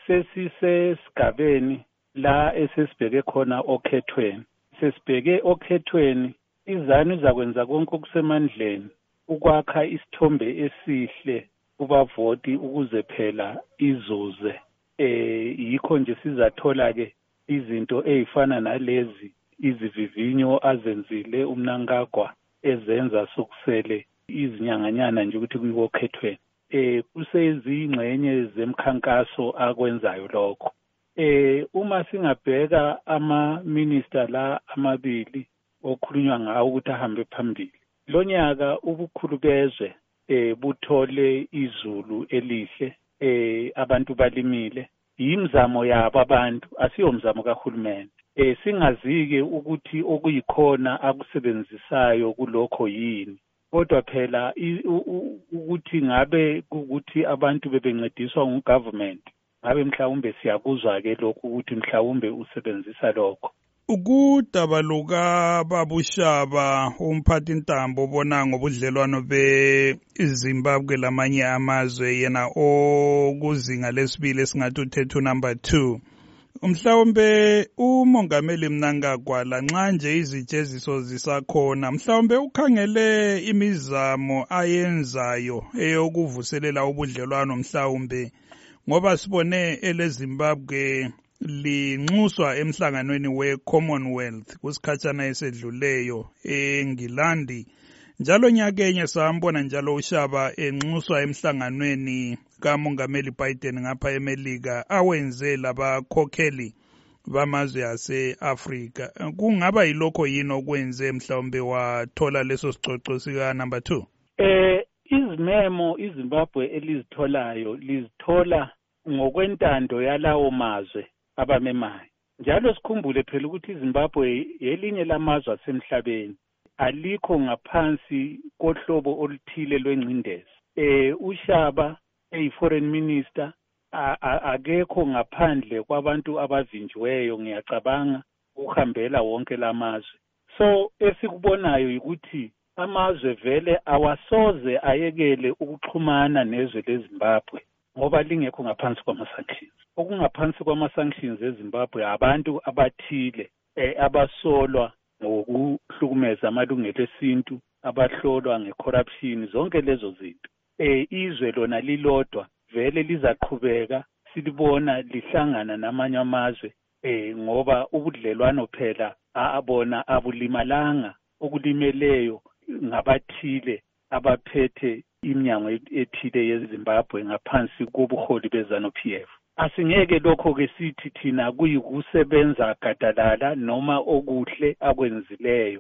sesisesigabeni la esesibheke khona okhethweni. Sesibheke okhethweni, izanu izakwenza konke okusemandleni ukwakha isithombe esihle kubavoti ukuze phela izuze. Yikho nje sizathola-ke izinto ezifana nalezi izivivinyo azenzile uMnangagwa ezenza sokusele izinyanganyana nje ukuthi kuyokhethweni. Kusezingxenye zemkhankaso akwenzayo lokho. Uma singabheka ama-minister la amabili okhulunywa ngawo ukuthi ahambe phambili, lo nyaka ubukhulu bezwe buthole izulu elihle, abantu balimile, yimizamo yabo abantu, asiyo mzamo kahulumeni. Singazi-ke ukuthi okuyikhona akusebenzisayo kulokho yini, kodwa phela ukuthi ngabe ukuthi abantu bebencediswa ngugovernment, ngabe mhlawumbe siyakuzwa-ke lokhu ukuthi mhlawumbe usebenzisa lokho. Ukudaba lukaBabushaba umphathi ntambo obona ngobudlelwano beZimbabwe lamanye amazwe yena okuzinga lesibili esingathi uthethu number 2. Mhlawumbe umongameli Mnangagwa lanxa nje izijeziso zisakhona, mhlawumbe ukhangele imizamo ayenzayo eyokuvuselela ubudlelwano mhlawumbe ngoba sibone eleZimbabwe linxuswa emhlanganweni we-Commonwealth kusikhatshana esedluleyo eNgilandi. Njalo nyakenye sambona njalo uShaba enxuswa emhlanganweni kaMongameli Biden ngapha eMelika awenze labakhokheli bamazwe ase-Afrika. Kungaba yilokho yini okwenze mhlawumbe wathola leso sicoco sika number 2? Izimemo iZimbabwe elizitholayo lizithola ngokwentando yalawo mazwe abamemayo. Njalo sikhumbule phela ukuthi iZimbabwe elinye lamazwe asemhlabeni, alikho ngaphansi kohlobo oluthile lwengcindezi. uShaba eyi-foreign minister akekho ngaphandle kwabantu abavinjiweyo, ngiyacabanga uhambela wonke lamazwe. So esikubonayo ukuthi amazwe vele awasoze ayekele ukuxhumana nezwe leZimbabwe ngoba lingekho ngaphansi kwama-sanctions. Okungaphansi kwama-sanctions eZimbabwe abantu abathile abasolwa ngokuhlukumeza amalungelo esintu, abahlolwa ngecorruption, zonke lezo zinto. Izwe lona lilodwa vele lizaqhubeka silibona lihlangana namanye amazwe ngoba ubudlelwano phela abona abulimalanga, okulimeleyo ngabathile abaphethe iminyango ethile yeZimbabwe ngaphansi kobuholi beZANU-PF. Asingeke lokho-ke sithi thina kuyikusebenza gadalala noma okuhle akwenzileyo.